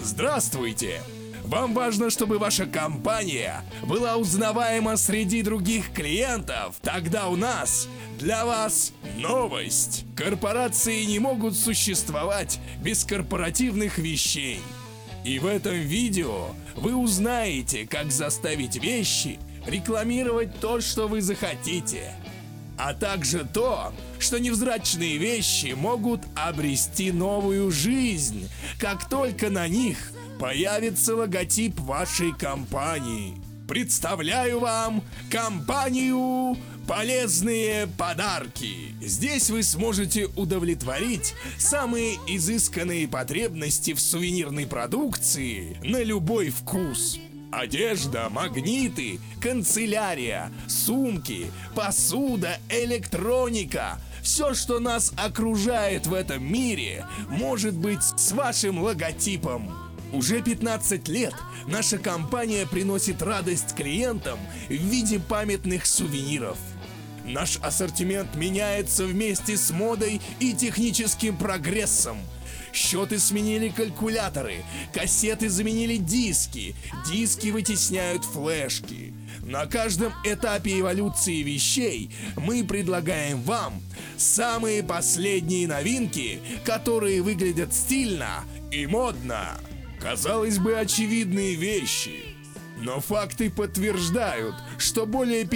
Здравствуйте! Вам важно, чтобы ваша компания была узнаваема среди других клиентов? Тогда у нас для вас новость. Корпорации не могут существовать без корпоративных вещей. И в этом видео вы узнаете, как заставить вещи рекламировать то, что вы захотите. А также то, что невзрачные вещи могут обрести новую жизнь, как только на них появится логотип вашей компании. Представляю вам компанию «Полезные подарки». Здесь вы сможете удовлетворить самые изысканные потребности в сувенирной продукции на любой вкус. Одежда, магниты, канцелярия, сумки, посуда, электроника. Все, что нас окружает в этом мире, может быть с вашим логотипом. Уже 15 лет наша компания приносит радость клиентам в виде памятных сувениров. Наш ассортимент меняется вместе с модой и техническим прогрессом. Счеты сменили калькуляторы, кассеты заменили диски, диски вытесняют флешки. На каждом этапе эволюции вещей мы предлагаем вам самые последние новинки, которые выглядят стильно и модно. Казалось бы, очевидные вещи. Но факты подтверждают, что более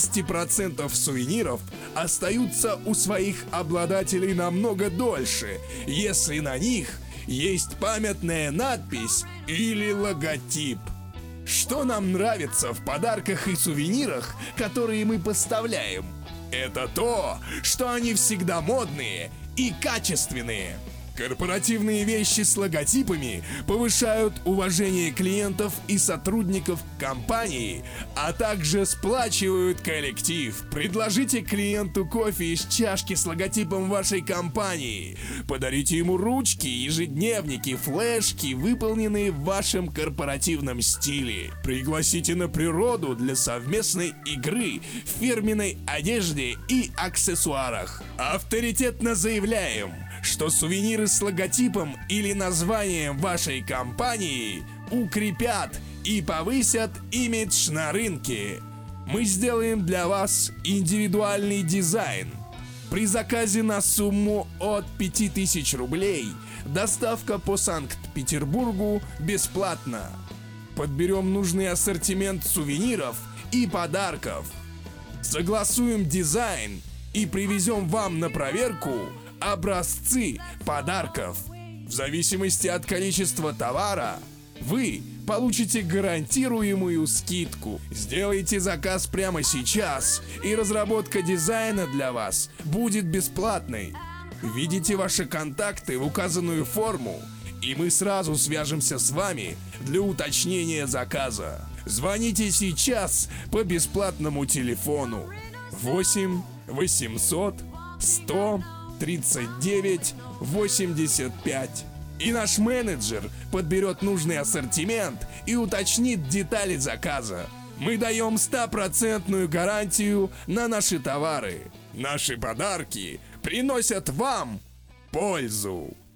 50% сувениров остаются у своих обладателей намного дольше, если на них есть памятная надпись или логотип. Что нам нравится в подарках и сувенирах, которые мы поставляем? Это то, что они всегда модные и качественные. Корпоративные вещи с логотипами повышают уважение клиентов и сотрудников компании, а также сплачивают коллектив. Предложите клиенту кофе из чашки с логотипом вашей компании. Подарите ему ручки, ежедневники, флешки, выполненные в вашем корпоративном стиле. Пригласите на природу для совместной игры в фирменной одежде и аксессуарах. Авторитетно заявляем, что сувениры с логотипом или названием вашей компании укрепят и повысят имидж на рынке. Мы сделаем для вас индивидуальный дизайн. При заказе на сумму от 5000 рублей доставка по Санкт-Петербургу бесплатна. Подберем нужный ассортимент сувениров и подарков. Согласуем дизайн и привезем вам на проверку образцы подарков. В зависимости от количества товара вы получите гарантируемую скидку. Сделайте заказ прямо сейчас, и разработка дизайна для вас будет бесплатной. Введите ваши контакты в указанную форму, и мы сразу свяжемся с вами для уточнения заказа. Звоните сейчас по бесплатному телефону 8 800 100 39 85. И наш менеджер подберет нужный ассортимент и уточнит детали заказа. Мы даем 100% гарантию на наши товары. Наши подарки приносят вам пользу.